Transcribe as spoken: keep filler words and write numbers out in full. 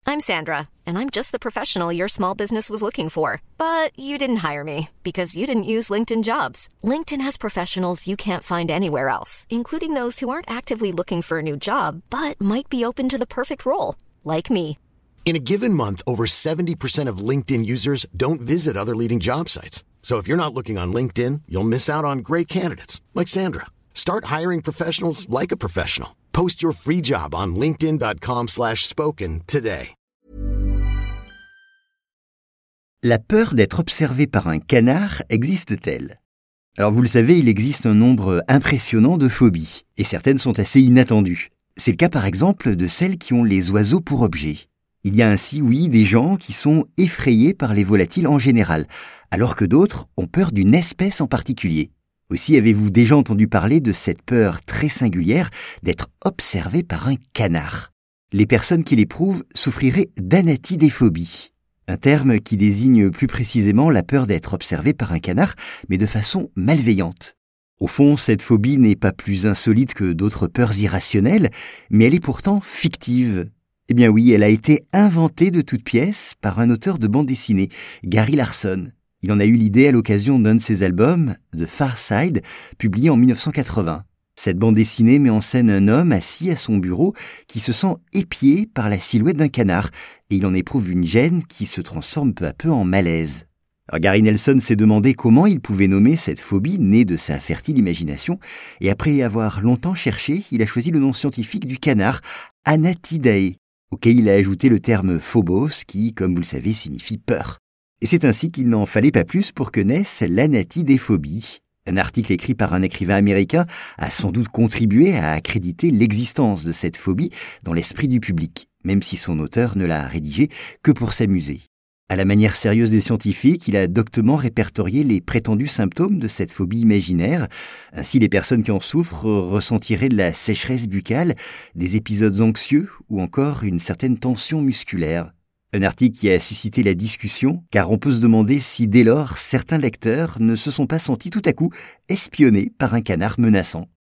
I'm Sandra, and I'm just the professional your small business was looking for. But you didn't hire me because you didn't use LinkedIn Jobs. LinkedIn has professionals you can't find anywhere else, including those who aren't actively looking for a new job, but might be open to the perfect role, like me. In a given month, over seventy percent of LinkedIn users don't visit other leading job sites. So if you're not looking on LinkedIn, you'll miss out on great candidates like Sandra. Start hiring professionals like a professional. Post your free job on linkedin dot com slash spoken today. La peur d'être observé par un canard existe-t-elle ? Alors vous le savez, il existe un nombre impressionnant de phobies, et certaines sont assez inattendues. C'est le cas par exemple de celles qui ont les oiseaux pour objet. Il y a ainsi, oui, des gens qui sont effrayés par les volatiles en général, alors que d'autres ont peur d'une espèce en particulier. Aussi, avez-vous déjà entendu parler de cette peur très singulière d'être observé par un canard ? Les personnes qui l'éprouvent souffriraient d'anatidéphobie, un terme qui désigne plus précisément la peur d'être observé par un canard, mais de façon malveillante. Au fond, cette phobie n'est pas plus insolite que d'autres peurs irrationnelles, mais elle est pourtant fictive. Eh bien oui, elle a été inventée de toutes pièces par un auteur de bande dessinée, Gary Larson. Il en a eu l'idée à l'occasion d'un de ses albums, The Far Side, publié en dix-neuf cent quatre-vingts. Cette bande dessinée met en scène un homme assis à son bureau qui se sent épié par la silhouette d'un canard, et il en éprouve une gêne qui se transforme peu à peu en malaise. Alors Gary Nelson s'est demandé comment il pouvait nommer cette phobie née de sa fertile imagination, et après avoir longtemps cherché, il a choisi le nom scientifique du canard, Anatidae, auquel il a ajouté le terme phobos qui, comme vous le savez, signifie peur. Et c'est ainsi qu'il n'en fallait pas plus pour que naisse l'anatidéphobie. Un article écrit par un écrivain américain a sans doute contribué à accréditer l'existence de cette phobie dans l'esprit du public, même si son auteur ne l'a rédigé que pour s'amuser. À la manière sérieuse des scientifiques, il a doctement répertorié les prétendus symptômes de cette phobie imaginaire. Ainsi, les personnes qui en souffrent ressentiraient de la sécheresse buccale, des épisodes anxieux ou encore une certaine tension musculaire. Un article qui a suscité la discussion, car on peut se demander si dès lors certains lecteurs ne se sont pas sentis tout à coup espionnés par un canard menaçant.